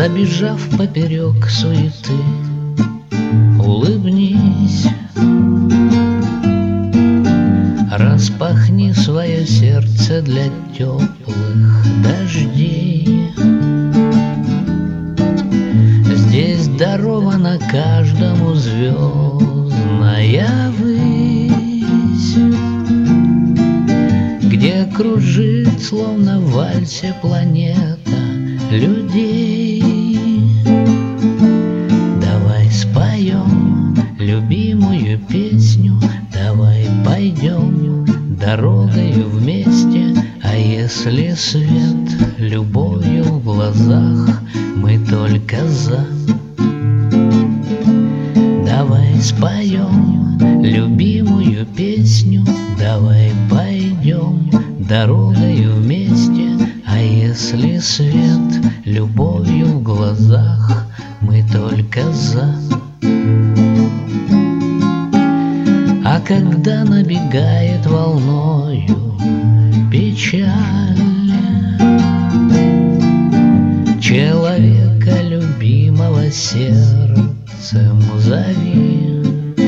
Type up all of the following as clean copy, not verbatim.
Забежав поперек суеты, улыбнись, распахни свое сердце для теплых дождей. Здесь дарована каждому звездная высь, где кружит, словно в вальсе, планета людей. Давай споем любимую песню, давай пойдем дорогою вместе. А если свет любовью в глазах, мы только за. Давай споем любимую песню, давай пойдем дорогою вместе. А если свет любовью в глазах, мы только за. А когда набегает волною печаль, человека любимого сердцем зови.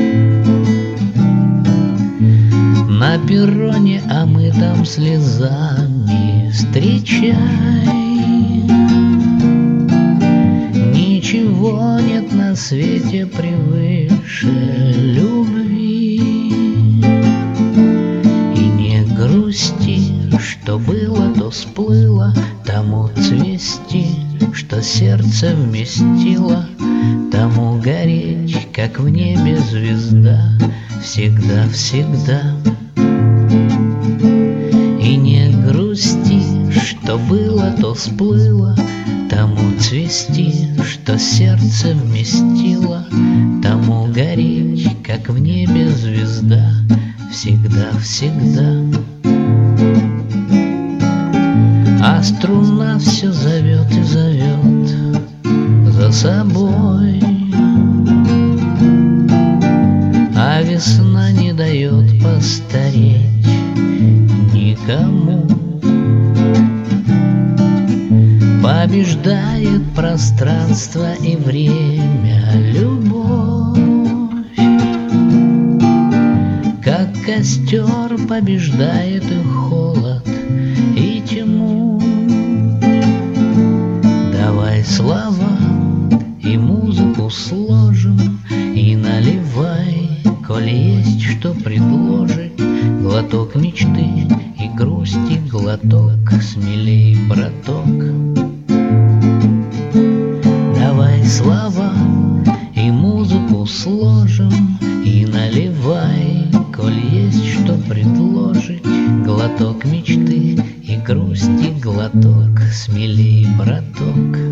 На перроне, омытом слезами, встречай. Ничего нет на свете превыше любви. И не грусти, что было, то сплыло, тому цвести, что сердце вместило, тому гореть, как в небе звезда, всегда-всегда. И не грусти, что было, то сплыло, тому цвести, что сердце вместило, тому гореть, как в небе звезда, всегда-всегда. А струна все зовет и зовет за собой, а весна не дает постареть никому. Побеждает пространство и время любовь, как костер побеждает и холод, и тьму. Давай слова и музыку сложим, и наливай, коль есть что предложить. Глоток мечты и грусти, глоток, смелей, браток. Давай слова и музыку сложим, и наливай, коль есть что предложить. Глоток мечты и грусти, глоток, смелей, браток.